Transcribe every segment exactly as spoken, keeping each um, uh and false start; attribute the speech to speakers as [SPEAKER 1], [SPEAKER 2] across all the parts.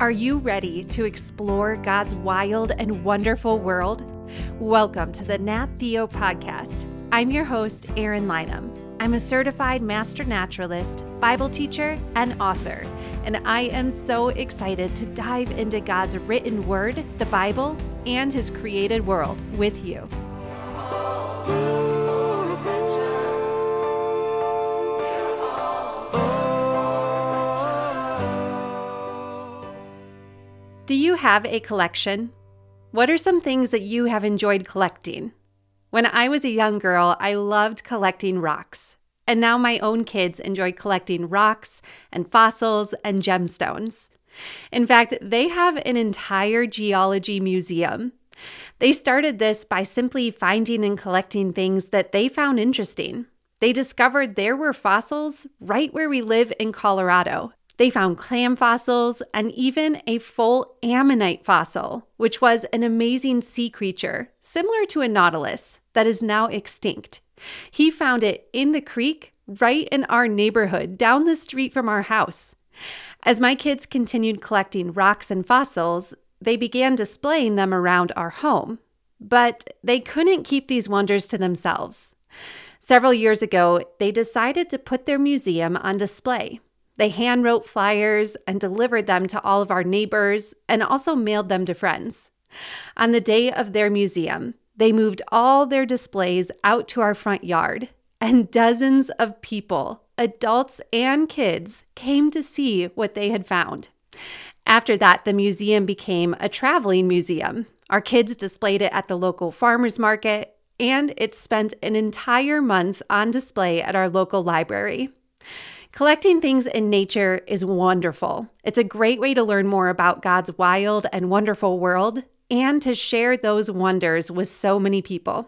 [SPEAKER 1] Are you ready to explore God's wild and wonderful world? Welcome to the Nat Theo Podcast. I'm your host, Erin Lynham. I'm a certified master naturalist, Bible teacher, and author, and I am so excited to dive into God's written word, the Bible, and His created world with you. Do you have a collection? What are some things that you have enjoyed collecting? When I was a young girl, I loved collecting rocks. And now my own kids enjoy collecting rocks and fossils and gemstones. In fact, they have an entire geology museum. They started this by simply finding and collecting things that they found interesting. They discovered there were fossils right where we live in Colorado. They found clam fossils and even a full ammonite fossil, which was an amazing sea creature, similar to a nautilus, that is now extinct. He found it in the creek right in our neighborhood, down the street from our house. As my kids continued collecting rocks and fossils, they began displaying them around our home. But they couldn't keep these wonders to themselves. Several years ago, they decided to put their museum on display. They hand-wrote flyers and delivered them to all of our neighbors and also mailed them to friends. On the day of their museum, they moved all their displays out to our front yard, and dozens of people, adults and kids, came to see what they had found. After that, the museum became a traveling museum. Our kids displayed it at the local farmers market, and it spent an entire month on display at our local library. Collecting things in nature is wonderful. It's a great way to learn more about God's wild and wonderful world and to share those wonders with so many people.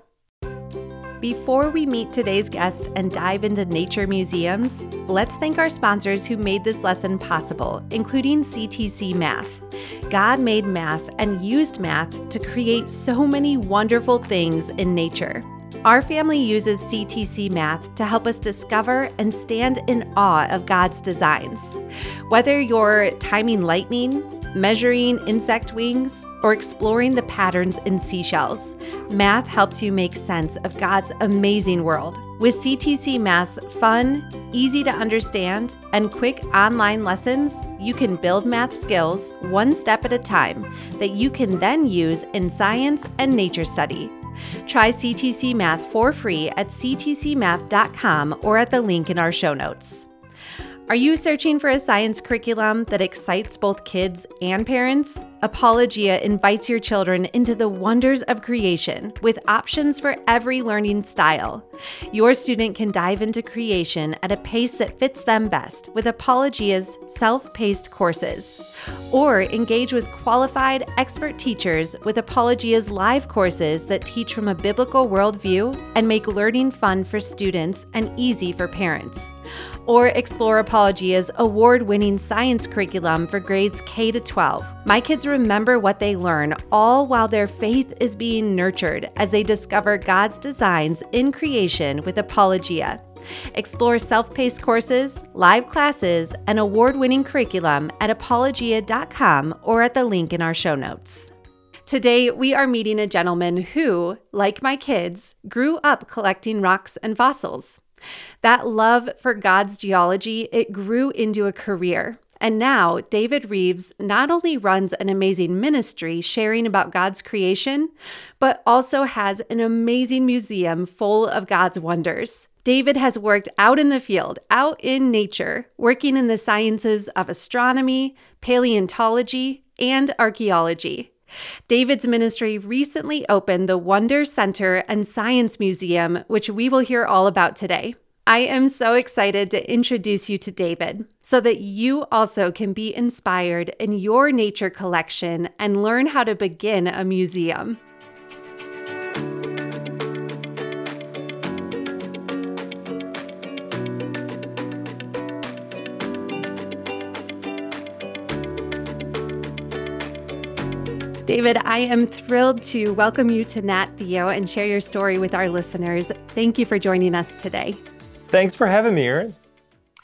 [SPEAKER 1] Before we meet today's guest and dive into nature museums, let's thank our sponsors who made this lesson possible, including C T C Math. God made math and used math to create so many wonderful things in nature. Our family uses C T C Math to help us discover and stand in awe of God's designs. Whether you're timing lightning, measuring insect wings, or exploring the patterns in seashells, math helps you make sense of God's amazing world. With C T C Math's fun, easy to understand, and quick online lessons, you can build math skills one step at a time that you can then use in science and nature study. Try C T C Math for free at c t c math dot com or at the link in our show notes. Are you searching for a science curriculum that excites both kids and parents? Apologia invites your children into the wonders of creation with options for every learning style. Your student can dive into creation at a pace that fits them best with Apologia's self-paced courses. Or engage with qualified expert teachers with Apologia's live courses that teach from a biblical worldview and make learning fun for students and easy for parents. Or explore Apologia's award-winning science curriculum for grades K to twelve. My kids remember what they learn, all while their faith is being nurtured as they discover God's designs in creation with Apologia. Explore self-paced courses, live classes, and award-winning curriculum at apologia dot com or at the link in our show notes. Today, we are meeting a gentleman who, like my kids, grew up collecting rocks and fossils. That love for God's geology, it grew into a career. And now, David Reeves not only runs an amazing ministry sharing about God's creation, but also has an amazing museum full of God's wonders. David has worked out in the field, out in nature, working in the sciences of astronomy, paleontology, and archaeology. David's ministry recently opened the Wonder Center and Science Museum, which we will hear all about today. I am so excited to introduce you to David so that you also can be inspired in your nature collection and learn how to begin a museum. David, I am thrilled to welcome you to Nat Theo and share your story with our listeners. Thank you for joining us today.
[SPEAKER 2] Thanks for having me, Erin.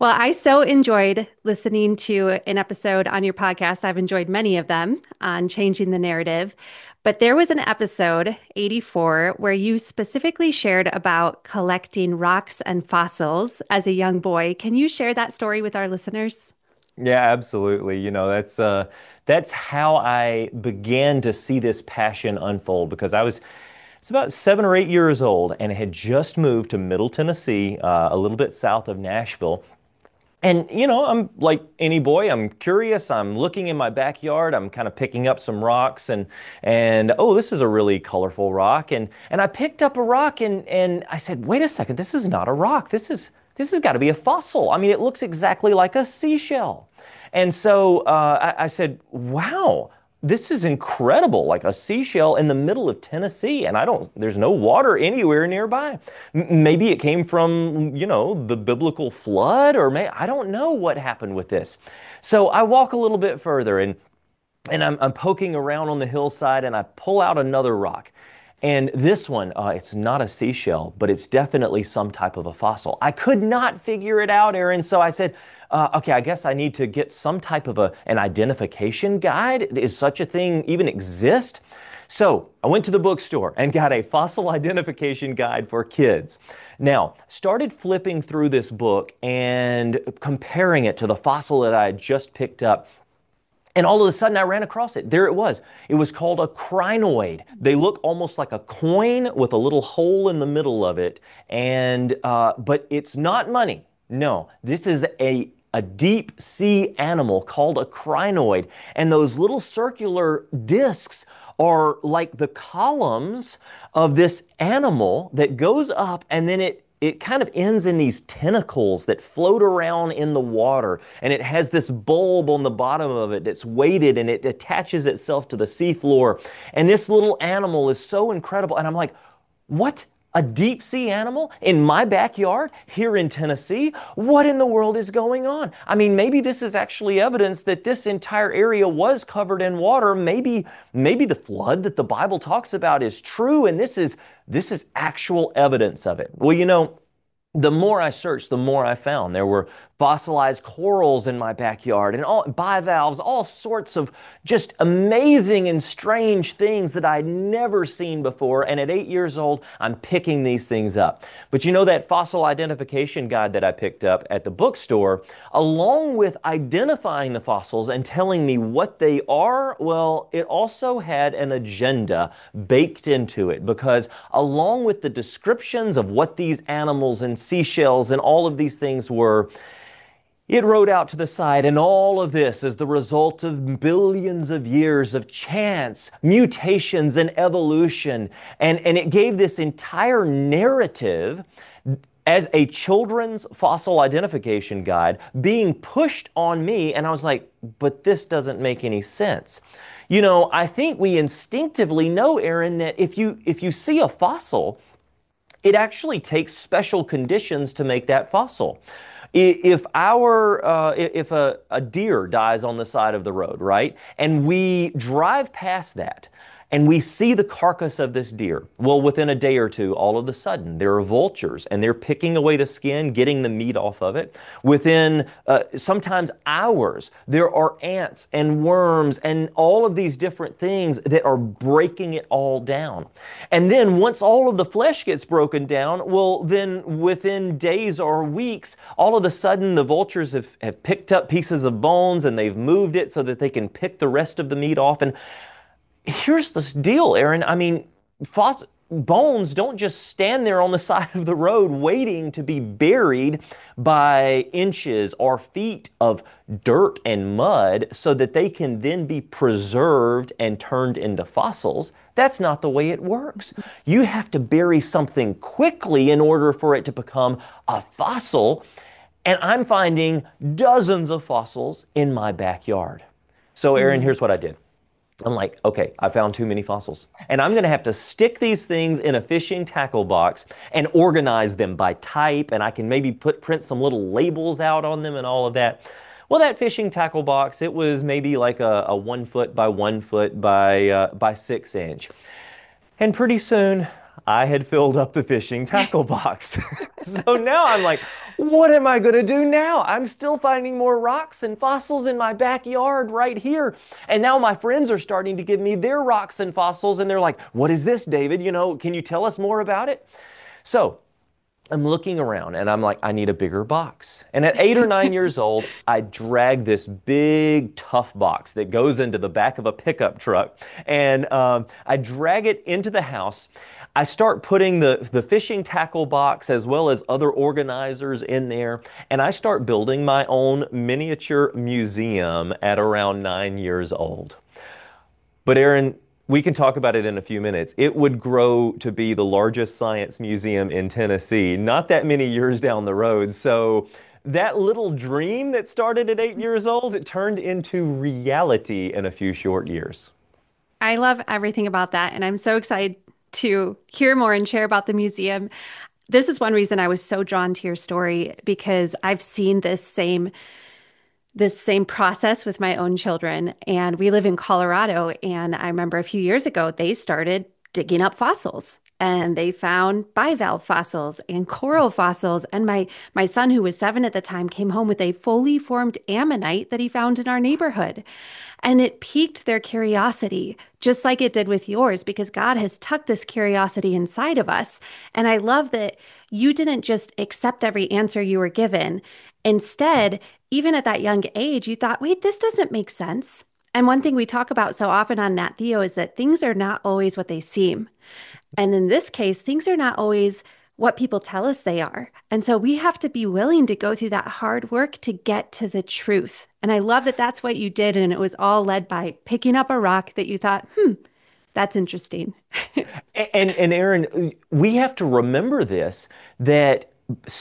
[SPEAKER 1] Well, I so enjoyed listening to an episode on your podcast. I've enjoyed many of them on changing the narrative. But there was an episode, eighty-four, where you specifically shared about collecting rocks and fossils as a young boy. Can you share that story with our listeners?
[SPEAKER 2] Yeah, absolutely. You know, that's uh that's how I began to see this passion unfold because I was it's about seven or eight years old and had just moved to Middle Tennessee, uh, a little bit south of Nashville. And, you know, I'm like any boy, I'm curious. I'm looking in my backyard. I'm kind of picking up some rocks and and oh, this is a really colorful rock. And and I picked up a rock and and I said, wait a second, this is not a rock. This is this has got to be a fossil. I mean, it looks exactly like a seashell. And so uh, I, I said, wow, this is incredible, like a seashell in the middle of Tennessee, and I don't, there's no water anywhere nearby. M- maybe it came from, you know, the biblical flood, or may, I don't know what happened with this. So I walk a little bit further and and I'm, I'm poking around on the hillside and I pull out another rock. And this one, uh, it's not a seashell, but it's definitely some type of a fossil. I could not figure it out, Aaron. So I said, uh, okay, I guess I need to get some type of a, an identification guide. Does such a thing even exist? So I went to the bookstore and got a fossil identification guide for kids. Now, started flipping through this book and comparing it to the fossil that I had just picked up. And all of a sudden I ran across it. There it was. It was called a crinoid. They look almost like a coin with a little hole in the middle of it. And, uh, but it's not money. No, this is a, a deep sea animal called a crinoid. And those little circular discs are like the columns of this animal that goes up and then it it kind of ends in these tentacles that float around in the water. And it has this bulb on the bottom of it that's weighted and it attaches itself to the seafloor. And this little animal is so incredible. And I'm like, what? A deep sea animal in my backyard here in Tennessee? What in the world is going on? I mean, maybe this is actually evidence that this entire area was covered in water. Maybe, maybe the flood that the Bible talks about is true, and this is this is actual evidence of it. Well, you know, the more I searched, the more I found. There were fossilized corals in my backyard and all bivalves, all sorts of just amazing and strange things that I'd never seen before. And at eight years old, I'm picking these things up. But you know that fossil identification guide that I picked up at the bookstore, along with identifying the fossils and telling me what they are, well, it also had an agenda baked into it because along with the descriptions of what these animals and seashells and all of these things were, it wrote out to the side, and all of this is the result of billions of years of chance, mutations, and evolution. And, and it gave this entire narrative as a children's fossil identification guide being pushed on me. And I was like, but this doesn't make any sense. You know, I think we instinctively know, Aaron, that if you if you see a fossil, it actually takes special conditions to make that fossil. If our uh, if a, a deer dies on the side of the road, right, and we drive past that, and we see the carcass of this deer, well, within a day or two, all of a sudden, there are vultures, and they're picking away the skin, getting the meat off of it. Within uh, sometimes hours, there are ants and worms and all of these different things that are breaking it all down. And then once all of the flesh gets broken down, well, then within days or weeks, all of a sudden, the vultures have, have picked up pieces of bones and they've moved it so that they can pick the rest of the meat off. And here's the deal, Aaron. I mean, foss- bones don't just stand there on the side of the road waiting to be buried by inches or feet of dirt and mud so that they can then be preserved and turned into fossils. That's not the way it works. You have to bury something quickly in order for it to become a fossil. And I'm finding dozens of fossils in my backyard. So, Aaron, here's what I did. I'm like, okay, I found too many fossils. And I'm going to have to stick these things in a fishing tackle box and organize them by type. And I can maybe put print some little labels out on them and all of that. Well, that fishing tackle box, it was maybe like a, a one foot by one foot by, uh, by six inch. And pretty soon I had filled up the fishing tackle box. So now I'm like, what am I going to do now? I'm still finding more rocks and fossils in my backyard right here. And now my friends are starting to give me their rocks and fossils, and they're like, what is this, David? You know, can you tell us more about it? So I'm looking around and I'm like, I need a bigger box. And at eight or nine years old, I drag this big, tough box that goes into the back of a pickup truck. And um, I drag it into the house. I start putting the, the fishing tackle box as well as other organizers in there. And I start building my own miniature museum at around nine years old. But Aaron, we can talk about it in a few minutes. It would grow to be the largest science museum in Tennessee, not that many years down the road. So that little dream that started at eight years old, it turned into reality in a few short years.
[SPEAKER 1] I love everything about that. And I'm so excited to hear more and share about the museum. This is one reason I was so drawn to your story, because I've seen this same this same process with my own children. And we live in Colorado. And I remember a few years ago, they started digging up fossils and they found bivalve fossils and coral fossils. And my, my son, who was seven at the time, came home with a fully formed ammonite that he found in our neighborhood. And it piqued their curiosity, just like it did with yours, because God has tucked this curiosity inside of us. And I love that you didn't just accept every answer you were given. Instead, even at that young age, you thought, wait, this doesn't make sense. And one thing we talk about so often on Nat Theo is that things are not always what they seem. And in this case, things are not always what people tell us they are. And so we have to be willing to go through that hard work to get to the truth. And I love that that's what you did. And it was all led by picking up a rock that you thought, hmm, that's interesting.
[SPEAKER 2] And, and Aaron, we have to remember this, that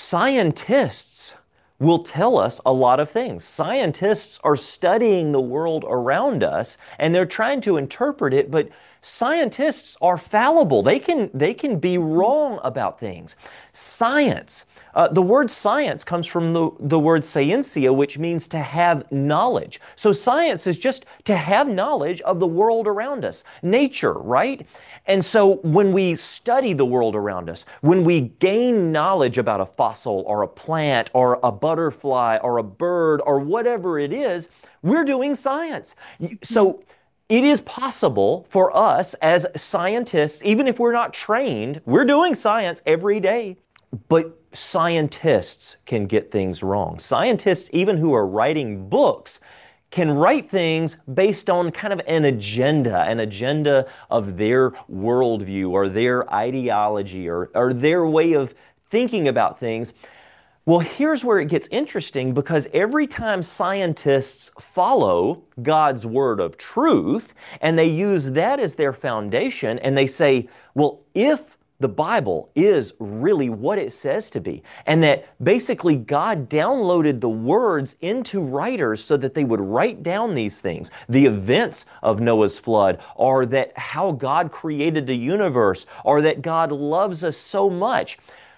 [SPEAKER 2] scientists will tell us a lot of things. Scientists are studying the world around us and they're trying to interpret it, but scientists are fallible. They can, they can be wrong about things. Science, uh, the word science comes from the, the word scientia, which means to have knowledge. So science is just to have knowledge of the world around us, nature, right? And so when we study the world around us, when we gain knowledge about a fossil or a plant or a butterfly or a bird or whatever it is, we're doing science. So it is possible for us as scientists, even if we're not trained, we're doing science every day. But scientists can get things wrong. Scientists, even who are writing books, can write things based on kind of an agenda, an agenda of their worldview or their ideology or, or their way of thinking about things. Well, here's where it gets interesting, because every time scientists follow God's word of truth and they use that as their foundation and they say, well, if the Bible is really what it says to be, and that basically God downloaded the words into writers so that they would write down these things, the events of Noah's flood, or that how God created the universe, or that God loves us so much.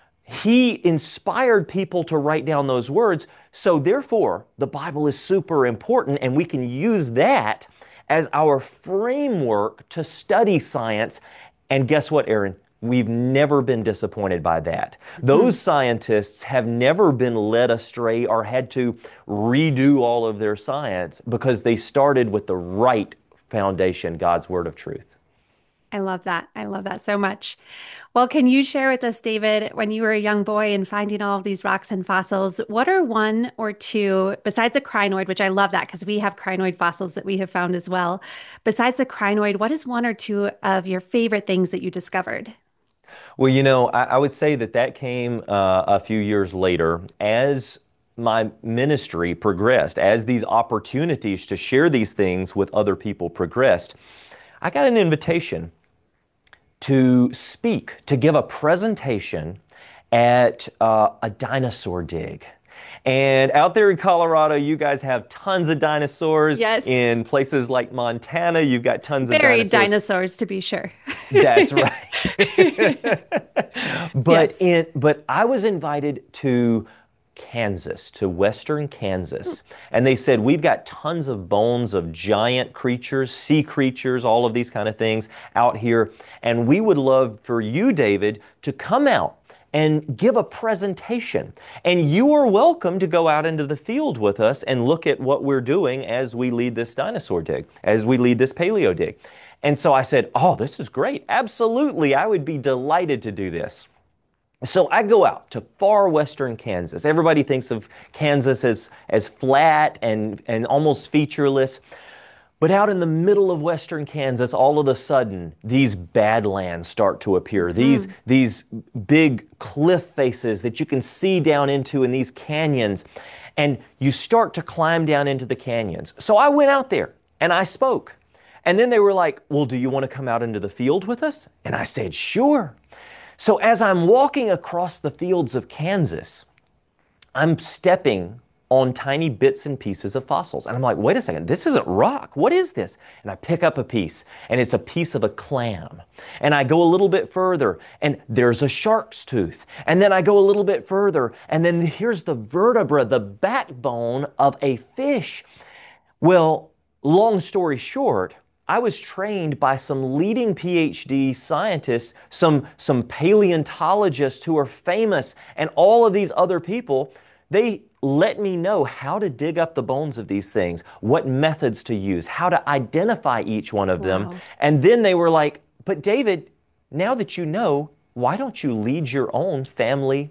[SPEAKER 2] He inspired people to write down those words. So therefore, the Bible is super important, and we can use that as our framework to study science. And guess what, Aaron? We've never been disappointed by that. Those scientists have never been led astray or had to redo all of their science because they started with the right foundation, God's word of truth.
[SPEAKER 1] I love that. I love that so much. Well, can you share with us, David, when you were a young boy and finding all of these rocks and fossils, what are one or two, besides a crinoid, which I love that because we have crinoid fossils that we have found as well. Besides the crinoid, what is one or two of your favorite things that you discovered?
[SPEAKER 2] Well, you know, I, I would say that that came uh, a few years later as my ministry progressed, as these opportunities to share these things with other people progressed. I got an invitation to speak, to give a presentation at uh, a dinosaur dig. And out there in Colorado, you guys have tons of dinosaurs.
[SPEAKER 1] Yes.
[SPEAKER 2] In places like Montana, you've got tons of
[SPEAKER 1] Buried
[SPEAKER 2] dinosaurs.
[SPEAKER 1] dinosaurs, to be sure.
[SPEAKER 2] That's right. But
[SPEAKER 1] Yes.
[SPEAKER 2] in but I was invited to Kansas, to western Kansas. And they said, we've got tons of bones of giant creatures, sea creatures, all of these kind of things out here. And we would love for you, David, to come out and give a presentation. And you are welcome to go out into the field with us and look at what we're doing as we lead this dinosaur dig, as we lead this paleo dig. And so I said, oh, this is great. Absolutely, I would be delighted to do this. So I go out to far western Kansas. Everybody thinks of Kansas as, as flat and, and almost featureless. But out in the middle of western Kansas, all of a sudden, these badlands start to appear. Mm. These, these big cliff faces that you can see down into in these canyons. And you start to climb down into the canyons. So I went out there and I spoke. And then they were like, well, do you want to come out into the field with us? And I said, sure. So as I'm walking across the fields of Kansas, I'm stepping on tiny bits and pieces of fossils. And I'm like, wait a second, this isn't rock. What is this? And I pick up a piece, and it's a piece of a clam. And I go a little bit further, and there's a shark's tooth. And then I go a little bit further, and then here's the vertebra, the backbone of a fish. Well, long story short, I was trained by some leading PhD scientists, some, some paleontologists who are famous, and all of these other people. They let me know how to dig up the bones of these things, what methods to use, how to identify each one of them. Wow. And then they were like, but David, now that you know, why don't you lead your own family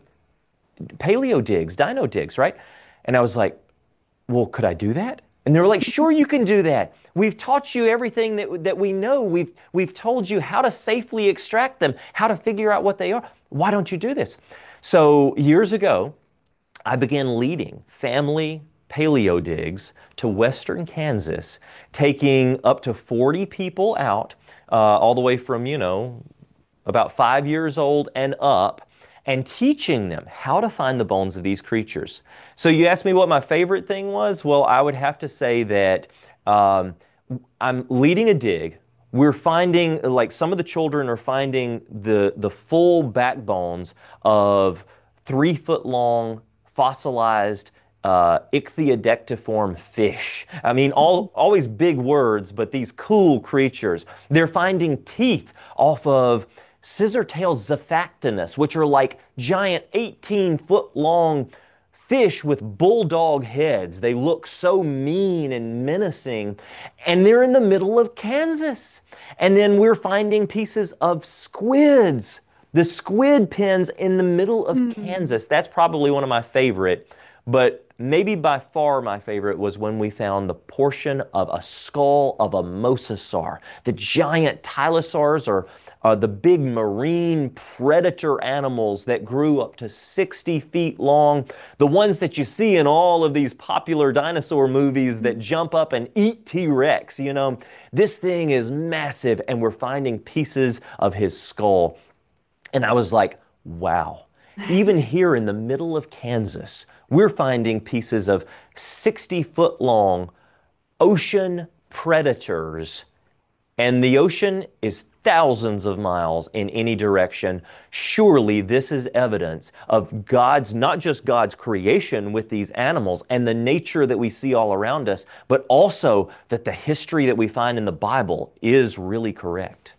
[SPEAKER 2] paleo digs, dino digs, right? And I was like, well, could I do that? And they were like, sure, you can do that. We've taught you everything that, that we know. We've, we've told you how to safely extract them, how to figure out what they are. Why don't you do this? So years ago, I began leading family paleo digs to western Kansas, taking up to forty people out, uh, all the way from, you know, about five years old and up, and teaching them how to find the bones of these creatures. So you asked me what my favorite thing was? Well, I would have to say that um, I'm leading a dig. We're finding, like some of the children are finding the, the full backbones of three foot long fossilized uh, ichthyodectiform fish. I mean, all, always big words, but these cool creatures. They're finding teeth off of scissor-tail Zephactinus, which are like giant eighteen foot long fish with bulldog heads. They look so mean and menacing. And they're in the middle of Kansas. And then we're finding pieces of squids, the squid pens in the middle of mm-hmm. Kansas. That's probably one of my favorite. But maybe by far my favorite was when we found the portion of a skull of a mosasaur. The giant tylosaurs are Uh, the big marine predator animals that grew up to sixty feet long, the ones that you see in all of these popular dinosaur movies that jump up and eat T-Rex, you know. This thing is massive, and we're finding pieces of his skull. And I was like, wow, even here in the middle of Kansas, we're finding pieces of sixty foot long ocean predators. And the ocean is thousands of miles in any direction. Surely this is evidence of God's, not just God's creation with these animals and the nature that we see all around us, but also that the history that we find in the Bible is really correct.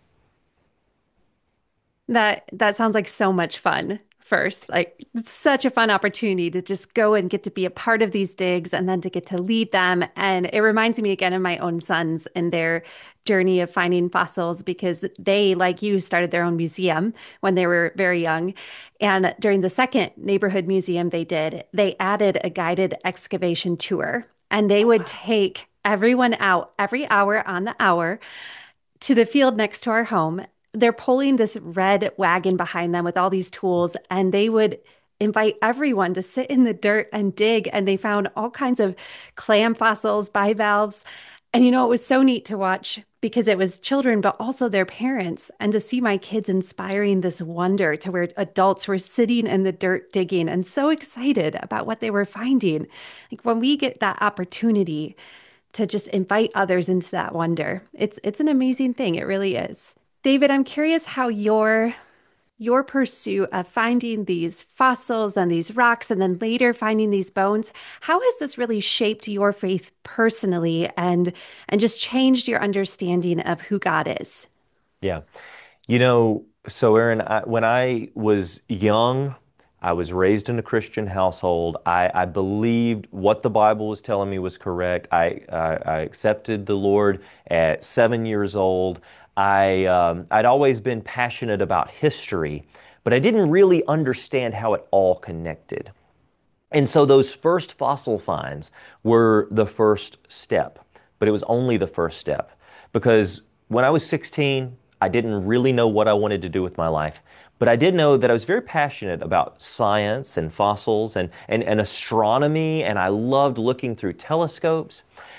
[SPEAKER 1] That that sounds like so much fun. First, like such a fun opportunity to just go and get to be a part of these digs and then to get to lead them. And it reminds me again of my own sons and their journey of finding fossils, because they, like you, started their own museum when they were very young. And during the second neighborhood museum they did, they added a guided excavation tour, and they would take everyone out every hour on the hour to the field next to our home. They're pulling this red wagon behind them with all these tools, and they would invite everyone to sit in the dirt and dig. And they found all kinds of clam fossils, bivalves. And, you know, it was so neat to watch, because it was children, but also their parents, and to see my kids inspiring this wonder to where adults were sitting in the dirt digging and so excited about what they were finding. Like when we get that opportunity to just invite others into that wonder, it's, it's an amazing thing. It really is. David, I'm curious how your your pursuit of finding these fossils and these rocks and then later finding these bones, how has this really shaped your faith personally and and just changed your understanding of who God is?
[SPEAKER 2] Yeah. You know, so Aaron, I, when I was young, I was raised in a Christian household. I, I believed what the Bible was telling me was correct. I, I, I accepted the Lord at seven years old. I, um, I'd always been passionate about history, but I didn't really understand how it all connected. And so those first fossil finds were the first step, but it was only the first step because when I was sixteen, I didn't really know what I wanted to do with my life. But I did know that I was very passionate about science and fossils and, and, and astronomy, and I loved looking through telescopes.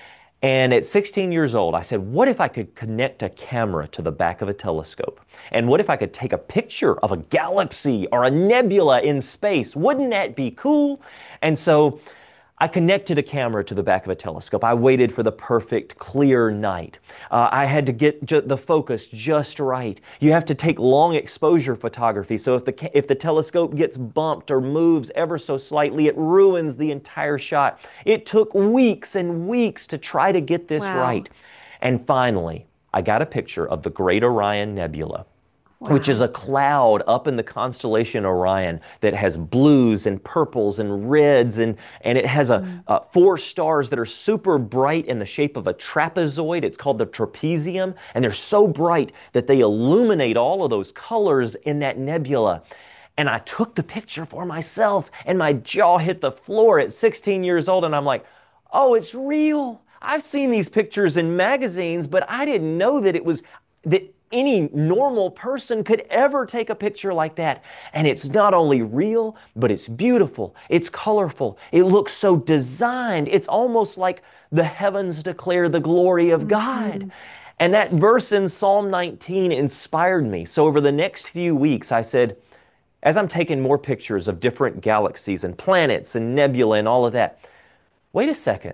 [SPEAKER 2] And at sixteen years old, I said, what if I could connect a camera to the back of a telescope? And what if I could take a picture of a galaxy or a nebula in space? Wouldn't that be cool? And so I connected a camera to the back of a telescope. I waited for the perfect clear night. Uh, I had to get ju- the focus just right. You have to take long exposure photography. So if the ca- if the telescope gets bumped or moves ever so slightly, it ruins the entire shot. It took weeks and weeks to try to get this
[SPEAKER 1] Wow.
[SPEAKER 2] right. And finally, I got a picture of the Great Orion Nebula, which is
[SPEAKER 1] Wow.
[SPEAKER 2] a cloud up in the constellation Orion that has blues and purples and reds, and, and it has a,
[SPEAKER 1] Mm.
[SPEAKER 2] uh, four stars that are super bright in the shape of a trapezoid. It's called the trapezium, and they're so bright that they illuminate all of those colors in that nebula. And I took the picture for myself, and my jaw hit the floor at sixteen years old, and I'm like, oh, it's real. I've seen these pictures in magazines, but I didn't know that it was that any normal person could ever take a picture like that. And it's not only real, but it's beautiful. It's colorful. It looks so designed. It's almost like the heavens declare the glory of God.
[SPEAKER 1] Mhm.
[SPEAKER 2] And that verse in Psalm nineteen inspired me. So over the next few weeks, I said, as I'm taking more pictures of different galaxies and planets and nebula and all of that, wait a second.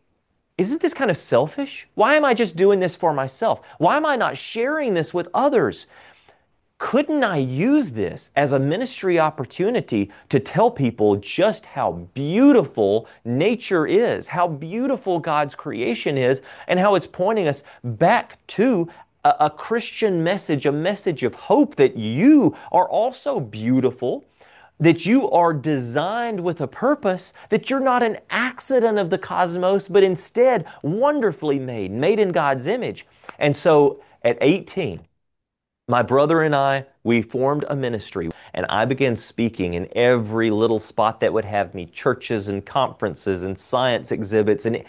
[SPEAKER 2] Isn't this kind of selfish? Why am I just doing this for myself? Why am I not sharing this with others? Couldn't I use this as a ministry opportunity to tell people just how beautiful nature is, how beautiful God's creation is, and how it's pointing us back to a, a Christian message, a message of hope that you are also beautiful, that you are designed with a purpose, that you're not an accident of the cosmos, but instead wonderfully made, made in God's image. And so at eighteen, my brother and I, we formed a ministry, and I began speaking in every little spot that would have me, churches and conferences and science exhibits, and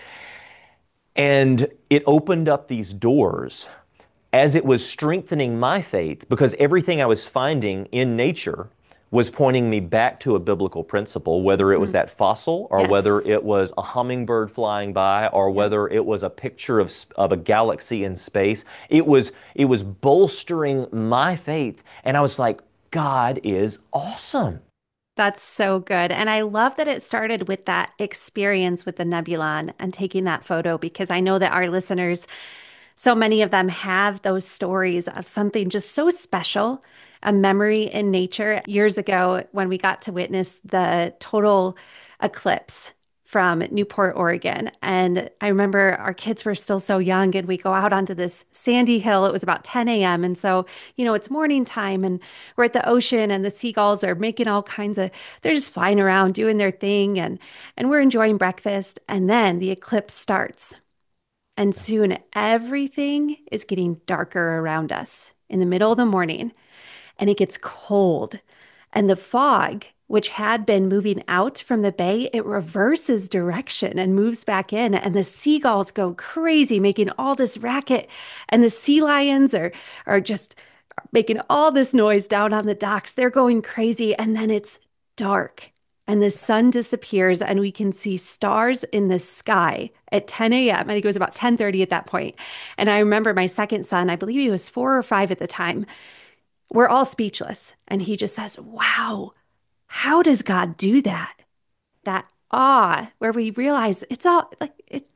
[SPEAKER 2] and it opened up these doors as it was strengthening my faith because everything I was finding in nature was pointing me back to a biblical principle, whether it was
[SPEAKER 1] Mm.
[SPEAKER 2] that fossil or whether
[SPEAKER 1] Yes.
[SPEAKER 2] it was a hummingbird flying by or
[SPEAKER 1] Yeah.
[SPEAKER 2] whether it was a picture of, of a galaxy in space. It was, it was bolstering my faith. And I was like, God is awesome.
[SPEAKER 1] That's so good. And I love that it started with that experience with the Nebulon and taking that photo because I know that our listeners, so many of them have those stories of something just so special, a memory in nature. Years ago, when we got to witness the total eclipse from Newport, Oregon. And I remember our kids were still so young, and we go out onto this sandy hill. It was about ten a m. And so, you know, it's morning time, and we're at the ocean, and the seagulls are making all kinds of, they're just flying around doing their thing. And, and we're enjoying breakfast. And then the eclipse starts. And soon everything is getting darker around us in the middle of the morning, and it gets cold. And the fog, which had been moving out from the bay, it reverses direction and moves back in. And the seagulls go crazy, making all this racket. And the sea lions are, are just making all this noise down on the docks. They're going crazy. And then it's dark and the sun disappears and we can see stars in the sky at ten a m. I think it was about ten thirty at that point. And I remember my second son, I believe he was four or five at the time. We're all speechless. And he just says, wow, how does God do that? That awe where we realize it's all like it,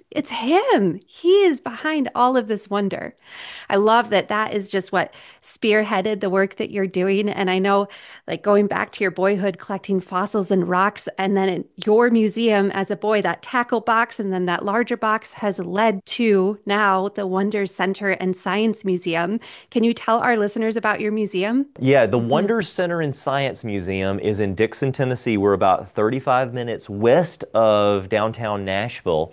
[SPEAKER 1] it's him. He is behind all of this wonder. I love that that is just what spearheaded the work that you're doing. And I know, like going back to your boyhood, collecting fossils and rocks, and then in your museum as a boy, that tackle box, and then that larger box has led to now the Wonder Center and Science Museum. Can you tell our listeners about your museum?
[SPEAKER 2] Yeah, the
[SPEAKER 1] Mm-hmm.
[SPEAKER 2] Wonder Center and Science Museum is in Dixon, Tennessee. We're about thirty-five minutes west of downtown Nashville.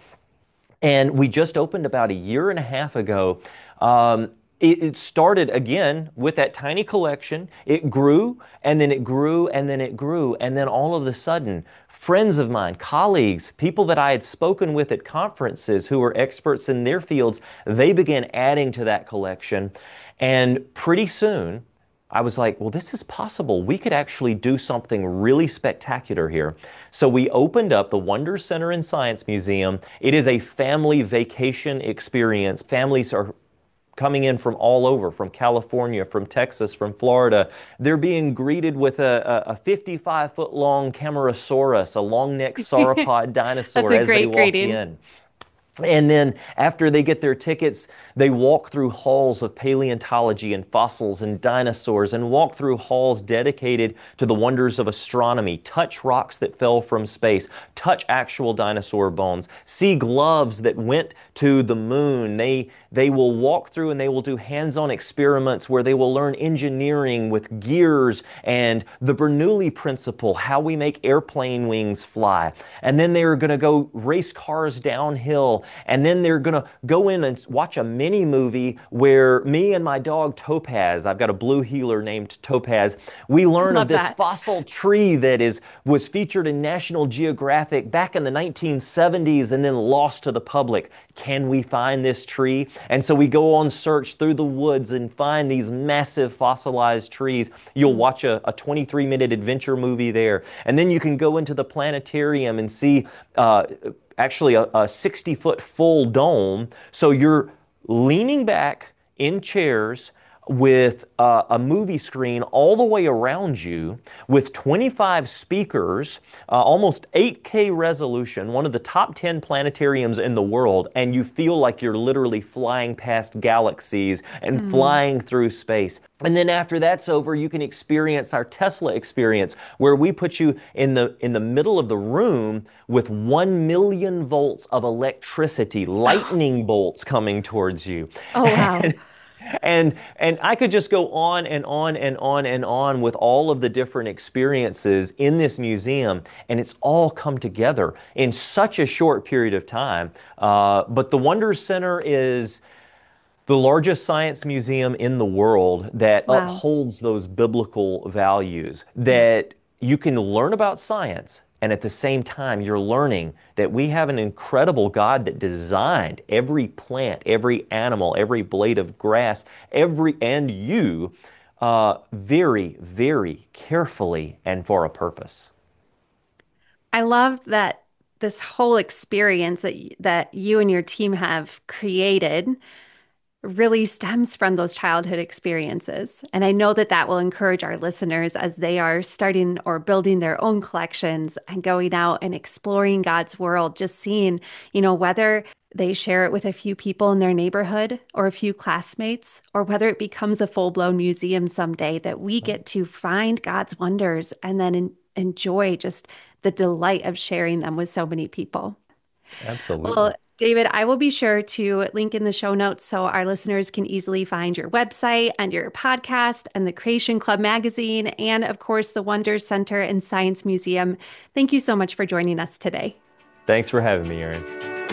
[SPEAKER 2] And we just opened about a year and a half ago. Um, it, it started again with that tiny collection. It grew, and then it grew, and then it grew. And then all of a sudden, friends of mine, colleagues, people that I had spoken with at conferences who were experts in their fields, they began adding to that collection. And pretty soon, I was like, well, this is possible. We could actually do something really spectacular here. So we opened up the Wonder Center and Science Museum. It is a family vacation experience. Families are coming in from all over, from California, from Texas, from Florida. They're being greeted with a fifty-five foot long Camarasaurus, a long-necked sauropod dinosaur
[SPEAKER 1] That's a
[SPEAKER 2] as
[SPEAKER 1] great
[SPEAKER 2] they walk
[SPEAKER 1] greeting.
[SPEAKER 2] in. And then after they get their tickets, they walk through halls of paleontology and fossils and dinosaurs, and walk through halls dedicated to the wonders of astronomy, touch rocks that fell from space, touch actual dinosaur bones, see gloves that went to the moon. They, they will walk through and they will do hands-on experiments where they will learn engineering with gears and the Bernoulli principle, how we make airplane wings fly. And then they're going to go race cars downhill. And then they're going to go in and watch a mini movie where me and my dog Topaz, I've got a blue heeler named Topaz, we learn of this
[SPEAKER 1] that.
[SPEAKER 2] fossil tree that is was featured in National Geographic back in the nineteen seventies and then lost to the public. Can we find this tree? And so we go on search through the woods and find these massive fossilized trees. You'll watch a, a twenty-three minute adventure movie there. And then you can go into the planetarium and see uh, actually a, a sixty foot full dome. So you're leaning back in chairs with uh, a movie screen all the way around you with twenty-five speakers, uh, almost eight K resolution, one of the top ten planetariums in the world, and you feel like you're literally flying past galaxies and mm. flying through space. And then after that's over, you can experience our Tesla experience, where we put you in the in the middle of the room with one million volts of electricity, lightning bolts coming towards you.
[SPEAKER 1] Oh, wow.
[SPEAKER 2] And, And and I could just go on and on and on and on with all of the different experiences in this museum, and it's all come together in such a short period of time. Uh, but the Wonder Center is the largest science museum in the world that
[SPEAKER 1] Wow.
[SPEAKER 2] upholds those biblical values, that you can learn about science, and at the same time, you're learning that we have an incredible God that designed every plant, every animal, every blade of grass, every and you uh, very, very carefully and for a purpose.
[SPEAKER 1] I love that this whole experience that that you and your team have created really stems from those childhood experiences. And I know that that will encourage our listeners as they are starting or building their own collections and going out and exploring God's world, just seeing, you know, whether they share it with a few people in their neighborhood or a few classmates, or whether it becomes a full-blown museum someday, that we get to find God's wonders and then en- enjoy just the delight of sharing them with so many people.
[SPEAKER 2] Absolutely.
[SPEAKER 1] Well, David, I will be sure to link in the show notes so our listeners can easily find your website and your podcast and the Creation Club magazine and, of course, the Wonder Center and Science Museum. Thank you so much for joining us today.
[SPEAKER 2] Thanks for having me, Erin.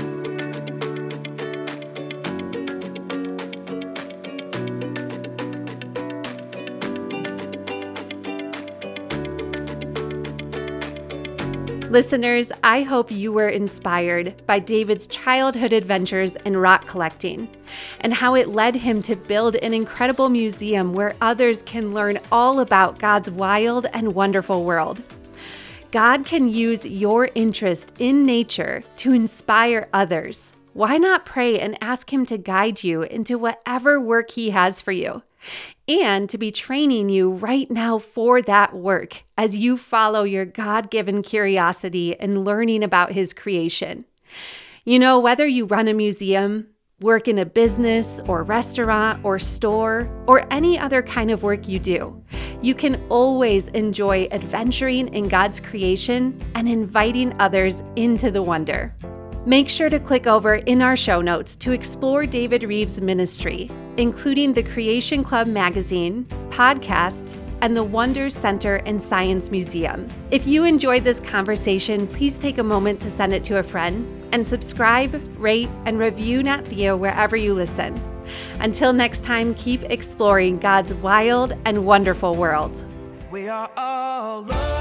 [SPEAKER 1] Listeners, I hope you were inspired by David's childhood adventures in rock collecting and how it led him to build an incredible museum where others can learn all about God's wild and wonderful world. God can use your interest in nature to inspire others. Why not pray and ask Him to guide you into whatever work He has for you, and to be training you right now for that work as you follow your God-given curiosity and learning about His creation. You know, whether you run a museum, work in a business or restaurant or store, or any other kind of work you do, you can always enjoy adventuring in God's creation and inviting others into the wonder. Make sure to click over in our show notes to explore David Reeves' ministry, including the Creation Club magazine, podcasts, and the Wonders Center and Science Museum. If you enjoyed this conversation, please take a moment to send it to a friend and subscribe, rate, and review Nat Theo wherever you listen. Until next time, keep exploring God's wild and wonderful world.
[SPEAKER 3] We are all loved.